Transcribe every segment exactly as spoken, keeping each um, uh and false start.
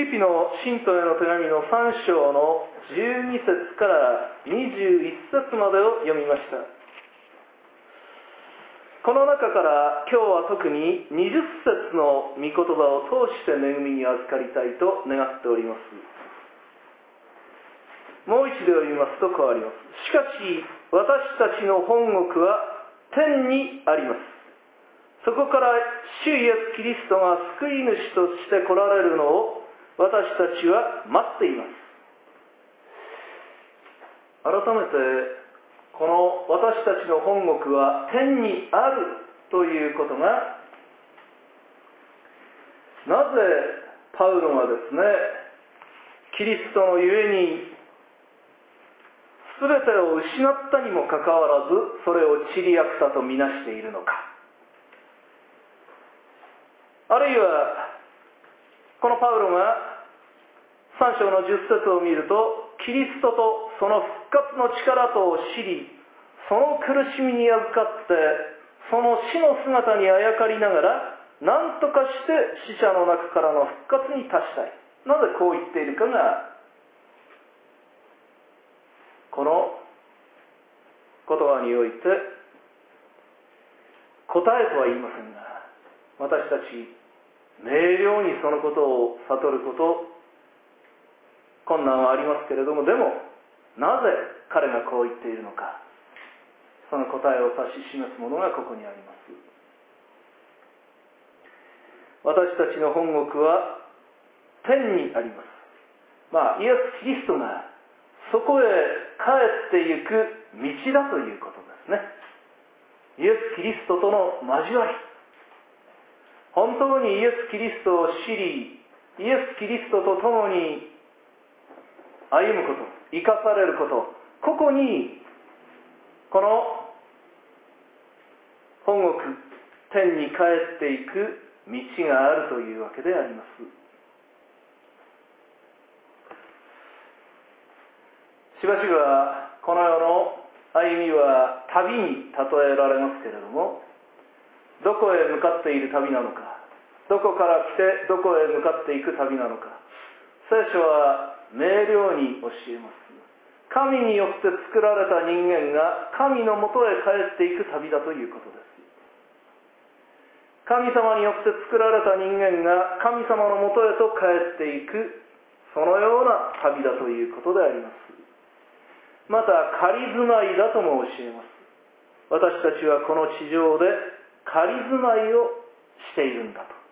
リピの信徒への手紙のさん章のじゅうに節からにじゅういち節までを読みました。この中から今日は特ににじゅっ節の御言葉を通して恵みに預かりたいと願っております。もう一度読みますとこうあります。しかし私たちの本国は天にあります。そこから主イエスキリストが救い主として来られるのを私たちは待っています。改めてこの私たちの本国は天にあるということが、なぜパウロがですね、キリストのゆえに全てを失ったにもかかわらずそれを塵や草とみなしているのか。あるいはこのパウロがさん章のじゅっ節を見ると、キリストとその復活の力とを知り、その苦しみに預かってその死の姿にあやかりながら、何とかして死者の中からの復活に達したい。なぜこう言っているかが、この言葉において答えとは言いませんが、私たち明瞭にそのことを悟ること困難はありますけれども、でもなぜ彼がこう言っているのか、その答えを指し示すものがここにあります。私たちの本国は天にあります。まあイエス・キリストがそこへ帰ってゆく道だということですね。イエス・キリストとの交わり、本当にイエス・キリストを知り、イエス・キリストと共に歩むこと、生かされること、ここにこの本国天に帰っていく道があるというわけであります。しばしばこの世の歩みは旅に例えられますけれども、どこへ向かっている旅なのか、どこから来てどこへ向かっていく旅なのか、聖書は明瞭に教えます。神によって作られた人間が神のもとへ帰っていく旅だということです。神様によって作られた人間が神様のもとへと帰っていく、そのような旅だということであります。また仮住まいだとも教えます。私たちはこの地上で仮住まいをしているんだと。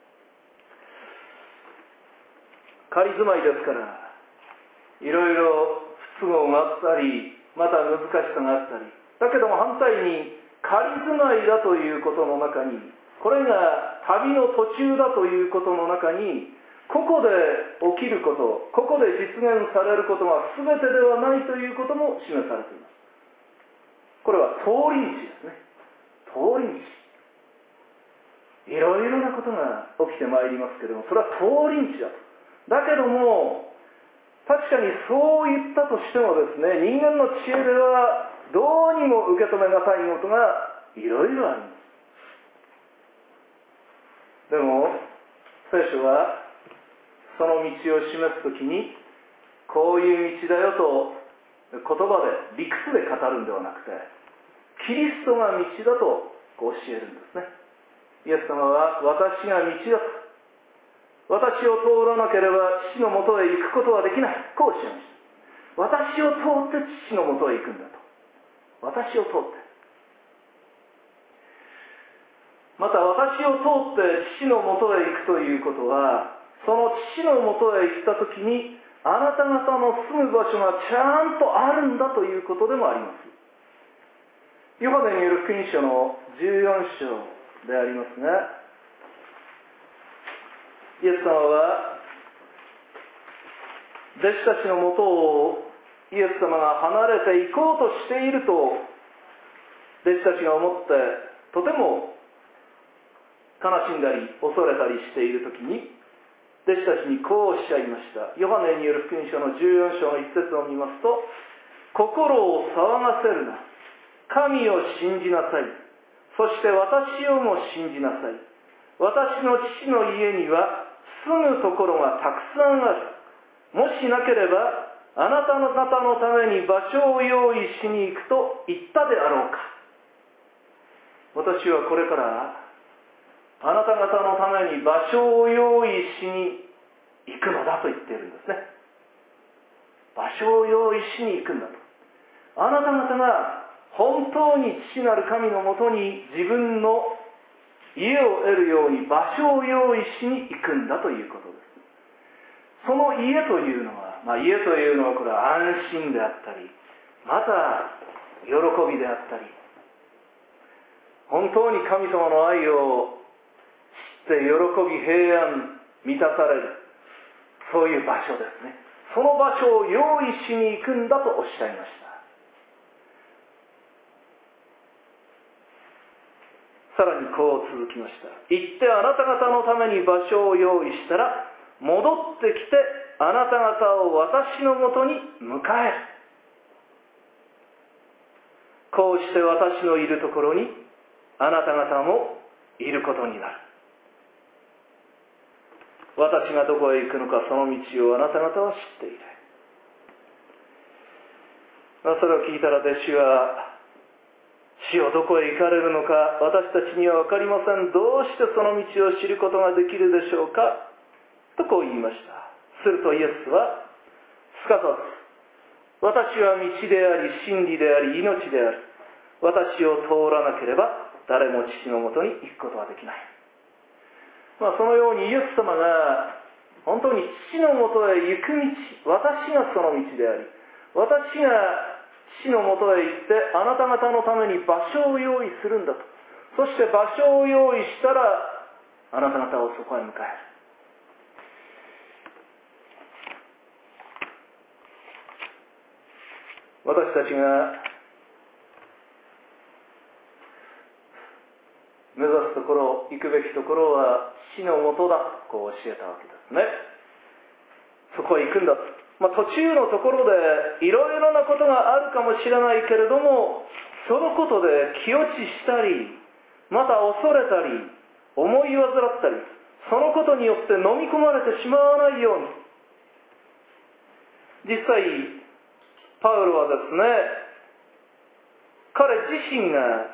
仮住まいですから、いろいろ不都合があったり、また難しさがあったり、だけども反対に仮住まいだということの中に、これが旅の途中だということの中に、ここで起きること、ここで実現されることが全てではないということも示されています。これは通り道ですね。通り道。いろいろなことが起きてまいりますけれども、それは通り道だと。だけども、確かにそう言ったとしてもですね、人間の知恵ではどうにも受け止めがたいことがいろいろあります。でも聖書はその道を示すときに、こういう道だよと言葉で理屈で語るんではなくて、キリストが道だと教えるんですね。イエス様は私が道だと、私を通らなければ父のもとへ行くことはできない、こうおっしゃいました。私を通って父のもとへ行くんだと。私を通って、また私を通って父のもとへ行くということは、その父のもとへ行ったときに、あなた方の住む場所がちゃんとあるんだということでもあります。ヨハネによる福音書のじゅうよん章でありますが、イエス様は弟子たちのもとをイエス様が離れて行こうとしていると弟子たちが思って、とても悲しんだり恐れたりしているときに、弟子たちにこうおっしゃいました。ヨハネによる福音書のじゅうよん章の一節を見ますと、心を騒がせるな、神を信じなさい、そして私をも信じなさい。私の父の家には住むところがたくさんある。もしなければあなた方のために場所を用意しに行くと言ったであろうか。私はこれからあなた方のために場所を用意しに行くのだと言っているんですね。場所を用意しに行くんだと。あなた方が本当に父なる神のもとに自分の家を得るように場所を用意しに行くんだということです。その家というのは、まあ、家というのはこれは安心であったり、また喜びであったり、本当に神様の愛を知って喜び平安満たされる、そういう場所ですね。その場所を用意しに行くんだとおっしゃいました。さらにこう続きました。行ってあなた方のために場所を用意したら、戻ってきてあなた方を私のもとに迎える。こうして私のいるところにあなた方もいることになる。私がどこへ行くのか、その道をあなた方は知っている。まあ、それを聞いたら弟子は、主よどこへ行かれるのか私たちには分かりません。どうしてその道を知ることができるでしょうかとこう言いました。するとイエスはすかさず、私は道であり真理であり命である。私を通らなければ誰も父のもとに行くことはできない。まあ、そのようにイエス様が本当に父のもとへ行く道、私がその道であり、私が父のもとへ行ってあなた方のために場所を用意するんだと。そして場所を用意したらあなた方をそこへ迎える。私たちが目指すところ、行くべきところは父のもとだとこう教えたわけですね。そこへ行くんだと。まあ、途中のところでいろいろなことがあるかもしれないけれども、そのことで気落ちしたり、また恐れたり、思い煩ったり、そのことによって飲み込まれてしまわないように。実際パウロはですね、彼自身が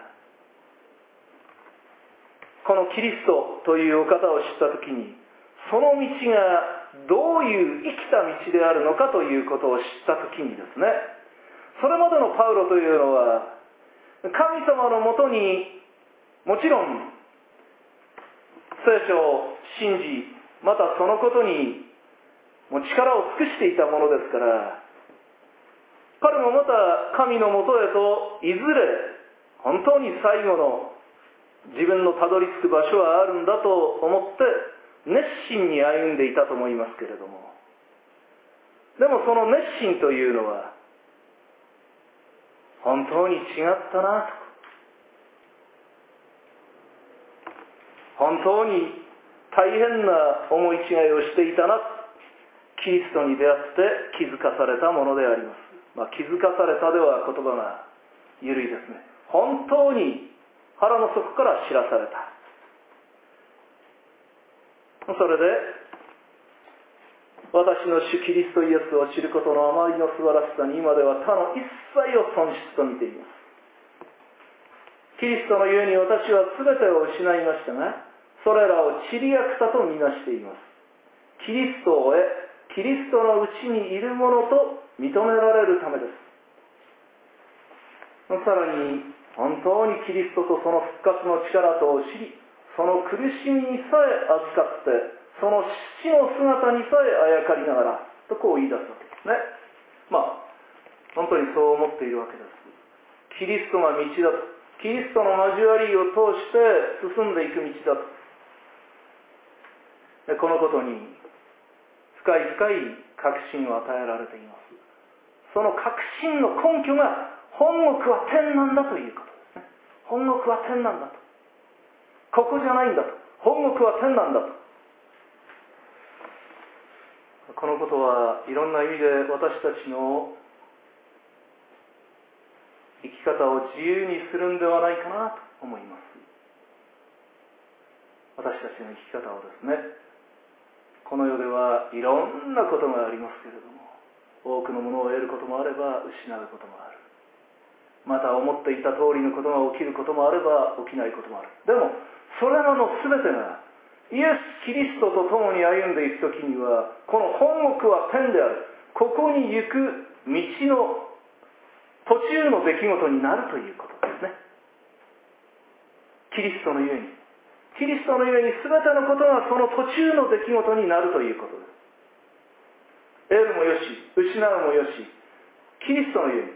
このキリストというお方を知ったときに、その道がどういう生きた道であるのかということを知ったときにですね、それまでのパウロというのは神様のもとにもちろん聖書を信じ、またそのことにもう力を尽くしていたものですから、彼もまた神のもとへといずれ本当に最後の自分のたどり着く場所はあるんだと思って熱心に歩んでいたと思いますけれども、でもその熱心というのは本当に違ったなと、本当に大変な思い違いをしていたな、キリストに出会って気づかされたものであります。まあ、気づかされたでは言葉が緩いですね。本当に腹の底から知らされた。それで私の主キリストイエスを知ることのあまりの素晴らしさに、今では他の一切を損失と見ています。キリストのゆえに私は全てを失いましたが、それらを塵や草とみなしています。キリストを得、キリストのうちにいるものと認められるためです。さらに本当にキリストとその復活の力とを知り、その苦しみにさえ預かって、その死の姿にさえあやかりながらとこう言い出すわけですね。まあ本当にそう思っているわけです。キリストが道だと、キリストの交わりを通して進んでいく道だと。でこのことに深い深い確信を与えられています。その確信の根拠が本国は天なんだということですね。本国は天なんだと。ここじゃないんだと。本国は天なんだと。このことはいろんな意味で私たちの生き方を自由にするんではないかなと思います。私たちの生き方をですね、 この世ではいろんなことがありますけれども、多くのものを得ることもあれば失うこともある。また思っていた通りのことが起きることもあれば起きないこともある。でもそれらの全てがイエス・キリストと共に歩んでいくときには、この本国は天である、ここに行く道の途中の出来事になるということですね。キリストのゆえにキリストのゆえに全てのことがその途中の出来事になるということです。得るもよし失うもよし、キリストのゆえに。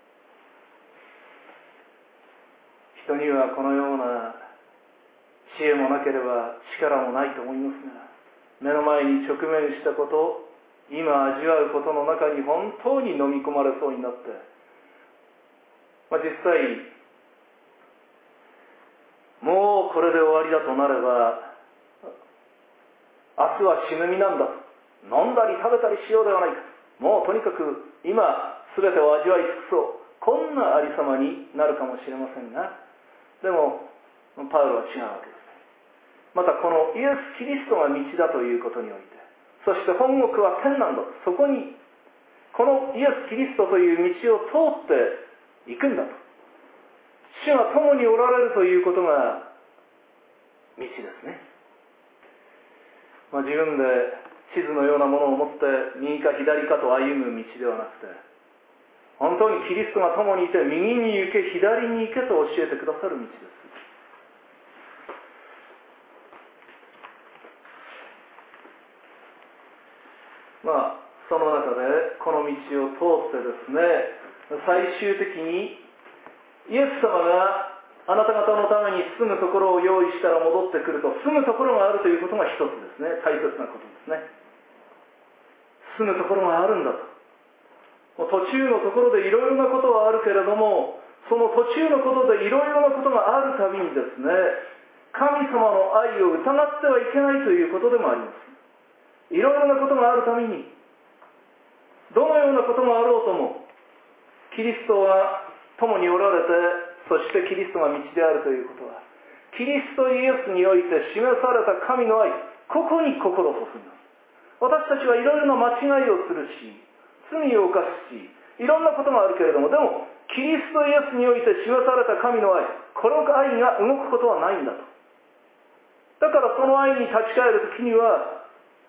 人にはこのような知恵もなければ力もないと思いますが、目の前に直面したこと、今味わうことの中に本当に飲み込まれそうになって、まあ、実際もうこれで終わりだとなれば、明日は死ぬ身なんだと、飲んだり食べたりしようではないか、もうとにかく今全てを味わい尽くそう、こんなありさまになるかもしれませんが、でもパウロは違うわけです。またこのイエス・キリストが道だということにおいて、そして本国は天なんだ、そこにこのイエス・キリストという道を通っていくんだと、主が共におられるということが道ですね。まあ、自分で地図のようなものを持って右か左かと歩む道ではなくて、本当にキリストが共にいて右に行け左に行けと教えてくださる道です。まあその中でこの道を通ってですね、最終的にイエス様があなた方のために住むところを用意したら戻ってくると、住むところがあるということが一つですね、大切なことですね。住むところがあるんだと。途中のところでいろいろなことはあるけれども、その途中のことでいろいろなことがあるたびにですね、神様の愛を疑ってはいけないということでもあります。いろいろなことがあるために、どのようなことがあろうとも、キリストが共におられて、そしてキリストが道であるということは、キリストイエスにおいて示された神の愛、ここに心を注ぎます。私たちはいろいろな間違いをするし、罪を犯すし、いろんなことがあるけれども、でもキリストイエスにおいて示された神の愛、この愛が動くことはないんだと。だからその愛に立ち返るときには、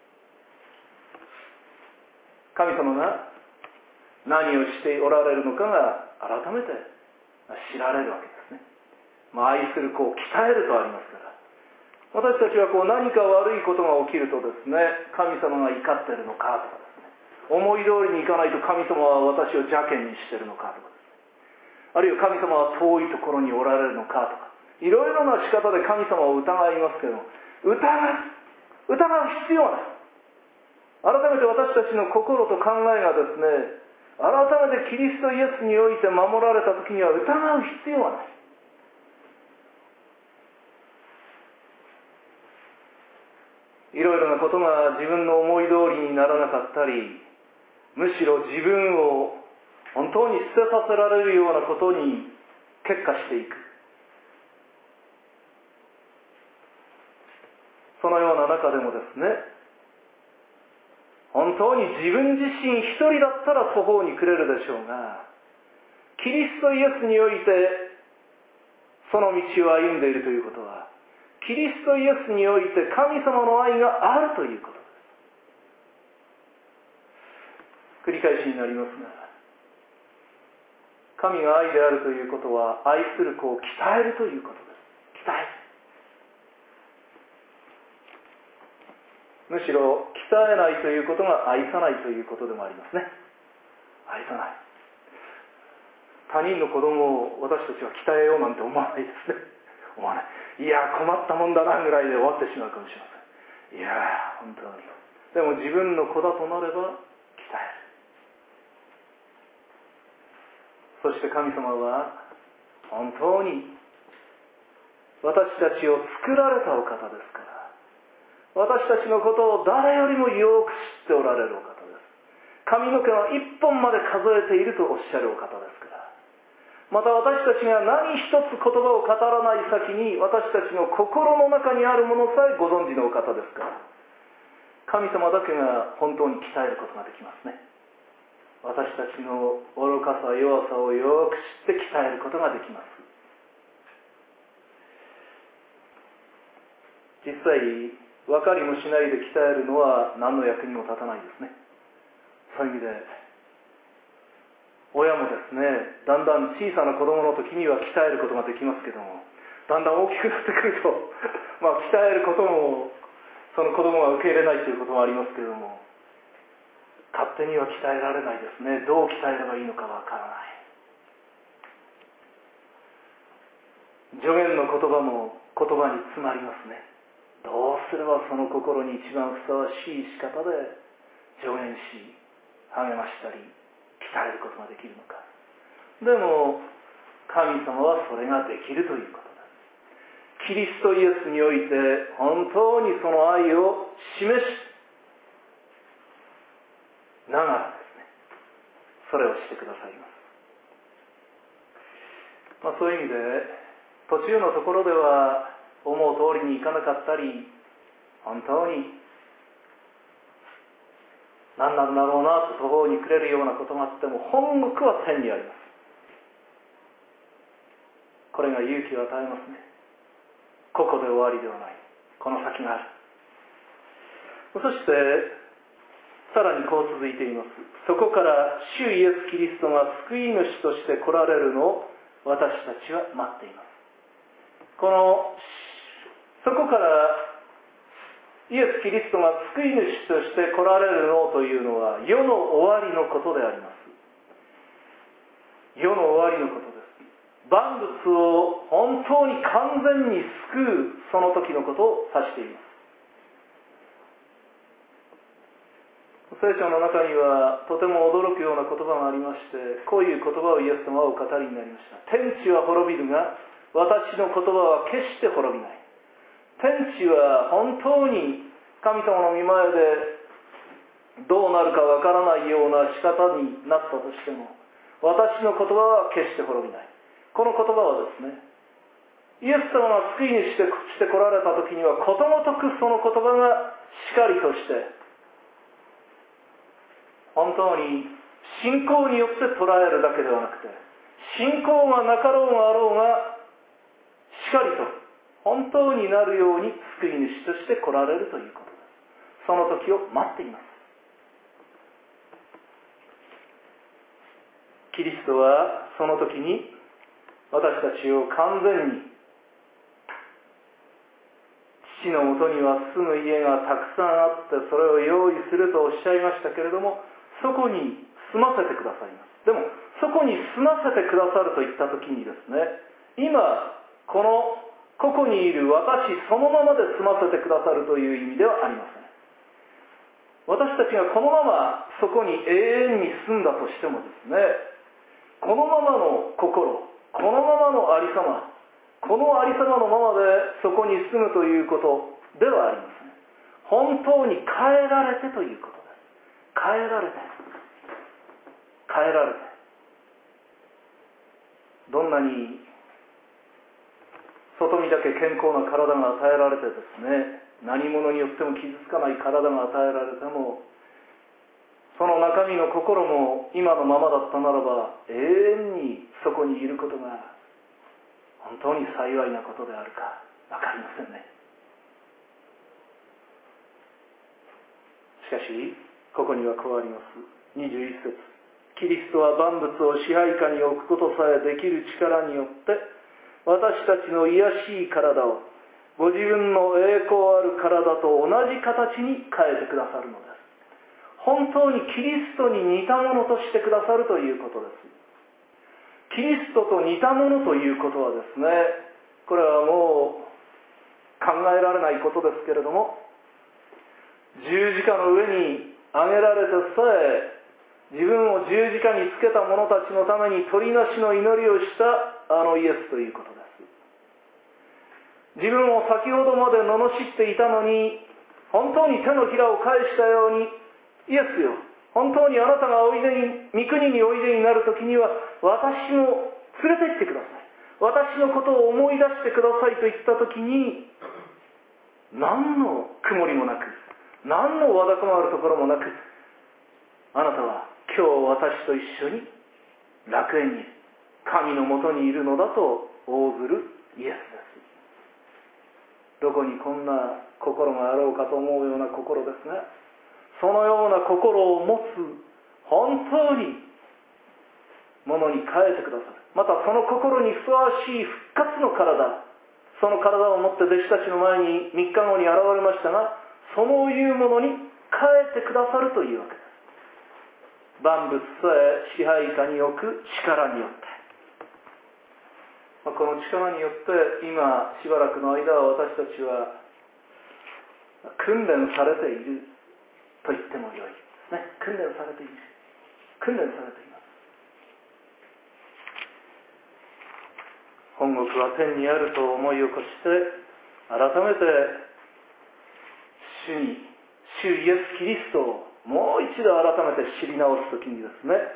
神様が何をしておられるのかが改めて知られるわけですね。まあ、愛する子を鍛えるとありますから、私たちはこう何か悪いことが起きるとですね、神様が怒っているのかとかですね、思い通りにいかないと神様は私を邪険にしているのかとかですね、あるいは神様は遠いところにおられるのかとか、いろいろな仕方で神様を疑いますけども、疑う疑う必要はない。改めて私たちの心と考えがですね、改めてキリストイエスにおいて守られた時には疑う必要はない。いろいろなことが自分の思い通りにならなかったり、むしろ自分を本当に捨てさせられるようなことに結果していく。そのような中でもですね、本当に自分自身一人だったら途方に暮れるでしょうが、キリストイエスにおいてその道を歩んでいるということは、キリストイエスにおいて神様の愛があるということです。繰り返しになりますが、神が愛であるということは、愛する子を鍛えるということです。鍛える。むしろ鍛えないということが愛さないということでもありますね。愛さない。他人の子供を私たちは鍛えようなんて思わないですね。思わない。いや困ったもんだなぐらいで終わってしまうかもしれません。いや本当に。でも自分の子だとなれば鍛える。そして神様は本当に私たちを作られたお方ですから、私たちのことを誰よりもよく知っておられるお方です。髪の毛の一本まで数えているとおっしゃるお方ですから、また私たちが何一つ言葉を語らない先に私たちの心の中にあるものさえご存知のお方ですから、 神様だけが本当に鍛えることができますね。私たちの愚かさ弱さをよく知って鍛えることができます。実際分かりもしないで鍛えるのは何の役にも立たないですね。そういう意味で親もですね、だんだん小さな子供の時には鍛えることができますけども、だんだん大きくなってくるとまあ鍛えることもその子供が受け入れないということもありますけれども、勝手には鍛えられないですね。どう鍛えればいいのかわからない。助言の言葉も言葉に詰まりますね。どうすればその心に一番ふさわしい仕方で助言し励ましたり鍛えることができるのか。でも神様はそれができるということです。キリストイエスにおいて本当にその愛を示しながらですね、それをしてくださいます。まあ、そういう意味で途中のところでは思う通りにいかなかったり、本当に何なんだろうなと途方に暮れるようなことがあっても、本国は天にあります。これが勇気を与えますね。ここで終わりではない、この先がある。そしてさらにこう続いています。そこから主イエス・キリストが救い主として来られるのを私たちは待っています。このそこからイエス・キリストが救い主として来られるのというのは世の終わりのことであります。世の終わりのことです。万物を本当に完全に救うその時のことを指しています。聖書の中にはとても驚くような言葉がありまして、こういう言葉をイエス様はお語りになりました。天地は滅びるが私の言葉は決して滅びない。天地は本当に神様の御前でどうなるかわからないような仕方になったとしても、私の言葉は決して滅びない。この言葉はですね、イエス様が救い主として来られた時にはことごとくその言葉がしかりとして本当に信仰によって捉えるだけではなくて、信仰がなかろうがあろうがしかりと本当になるように救い主として来られるということです。その時を待っています。キリストはその時に私たちを完全に、父のもとには住む家がたくさんあってそれを用意するとおっしゃいましたけれども、そこに住ませてくださいます。でもそこに住ませてくださるといった時にですね、今このここにいる私そのままで住ませてくださるという意味ではありません。私たちがこのままそこに永遠に住んだとしてもですね、このままの心、このままのありさま、このありさまのままでそこに住むということではありません。本当に変えられてということです。変えられて変えられて、どんなに外見だけ健康な体が与えられてですね、何者によっても傷つかない体が与えられても、その中身の心も今のままだったならば永遠にそこにいることが本当に幸いなことであるか分かりませんね。しかしここにはこうあります。にじゅういっ節、キリストは万物を支配下に置くことさえできる力によって私たちの卑しい体をご自分の栄光ある体と同じ形に変えてくださるのです。本当にキリストに似たものとしてくださるということです。キリストと似たものということはですね、これはもう考えられないことですけれども、十字架の上に上げられてさえ自分を十字架につけた者たちのために取りなしの祈りをしたあのイエスということです。自分を先ほどまで罵っていたのに本当に手のひらを返したように、イエスよ、本当にあなたがおいでに御国においでになるときには私も連れて行ってください、私のことを思い出してくださいと言ったときに、何の曇りもなく、 何のわだかまるところもなく、あなたは今日私と一緒に楽園に神のもとにいるのだと応ずるイエスです。どこにこんな心があろうかと思うような心ですが、そのような心を持つ本当にものに変えてくださる。またその心にふさわしい復活の体、その体を持って弟子たちの前にみっかごに現れましたが、そのいうものに変えてくださるというわけです。万物さえ支配下に置く力によって、この力によって今しばらくの間は私たちは訓練されていると言ってもよいですね。訓練されている、訓練されています。本国は天にあると思い起こして、改めて主に主イエス・キリストをもう一度改めて知り直すときにですね、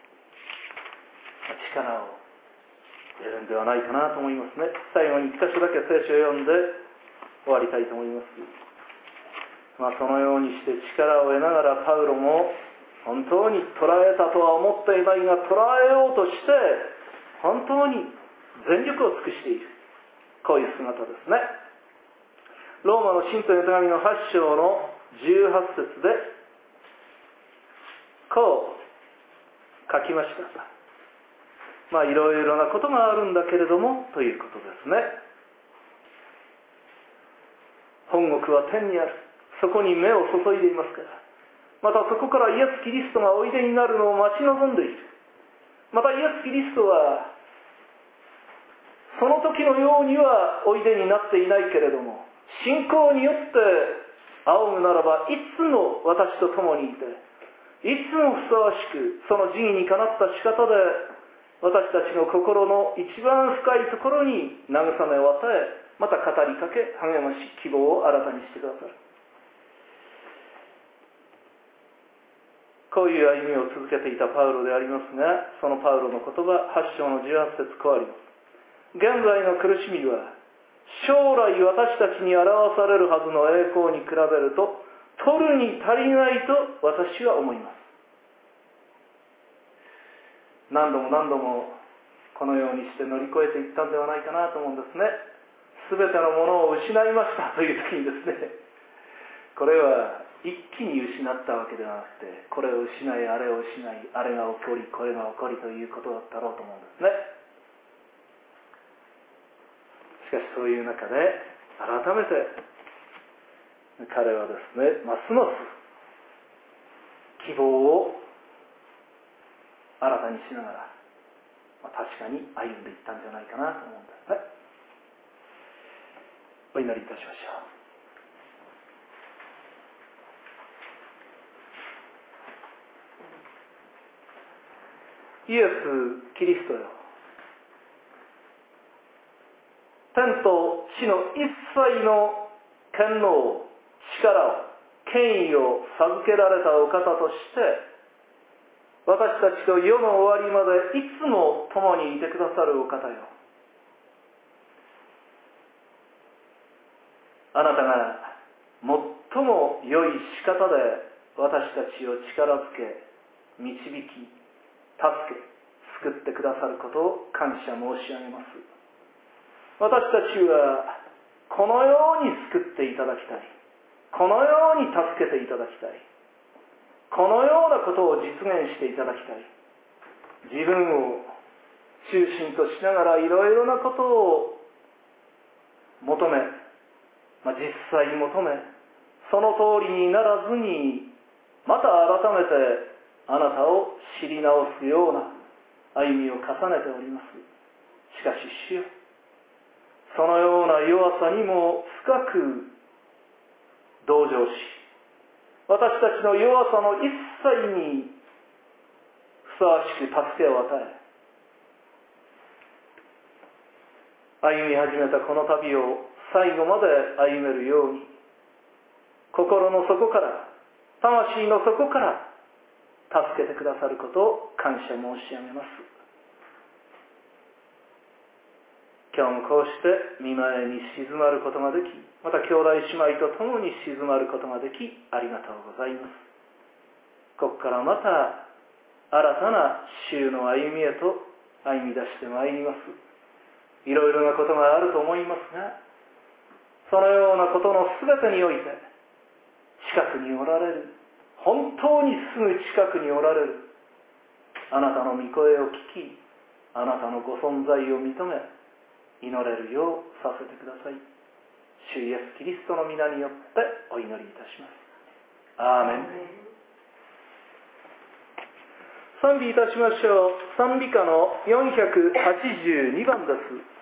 力を得るんではないかなと思いますね。最後に一箇所だけ聖書を読んで終わりたいと思います。まあ、そのようにして力を得ながらパウロも本当に捉えたとは思っていないが、捉えようとして本当に全力を尽くしている、こういう姿ですね。ローマの信徒への手紙のはち章のじゅうはち節でこう書きました。まあいろいろなことがあるんだけれどもということですね。本国は天にある、そこに目を注いでいますから、またそこからイエス・キリストがおいでになるのを待ち望んでいる。またイエス・キリストはその時のようにはおいでになっていないけれども、信仰によって仰ぐならばいつも私と共にいて、いつもふさわしくその仁義にかなった仕方で私たちの心の一番深いところに慰めを与え、また語りかけ励まし希望を新たにしてくださる。こういう歩みを続けていたパウロでありますが、そのパウロの言葉はち章のじゅうはち節こうあります。現在の苦しみは将来私たちに表されるはずの栄光に比べると取るに足りないと私は思います。何度も何度もこのようにして乗り越えていったんではないかなと思うんですね。すべてのものを失いましたという時にですね、これは一気に失ったわけではなくて、これを失いあれを失い、あれが起こりこれが起こりということだったろうと思うんですね。しかしそういう中で改めて彼はですね、ますます希望を新たにしながら、まあ、確かに歩んでいったんじゃないかなと思うんですね。お祈りいたしましょう。イエス・キリストよ、天と地の一切の権能、力を、権威を授けられたお方として、私たちと世の終わりまでいつも共にいてくださるお方よ。あなたが最も良い仕方で私たちを力づけ、導き、助け、救ってくださることを感謝申し上げます。私たちはこのように救っていただきたい。このように助けていただきたい。このようなことを実現していただきたい。自分を中心としながらいろいろなことを求め、まあ、実際求め、その通りにならずに、また改めてあなたを知り直すような歩みを重ねております。しかし主よ、そのような弱さにも深く同情し、私たちの弱さの一切にふさわしく助けを与え、歩み始めたこの旅を最後まで歩めるように、心の底から、魂の底から助けてくださることを感謝申し上げます。 今日もこうして御前に静まることができ、また兄弟姉妹と共に静まることができ、ありがとうございます。ここからまた新たな週の歩みへと歩み出してまいります。いろいろなことがあると思いますが、そのようなことのすべてにおいて近くにおられる、本当にすぐ近くにおられるあなたの御声を聞き、あなたのご存在を認め、祈れるようさせてください。主イエスキリストの皆によってお祈りいたします。アーメン。賛美いたしましょう。賛美歌のよんひゃくはちじゅうにばんです。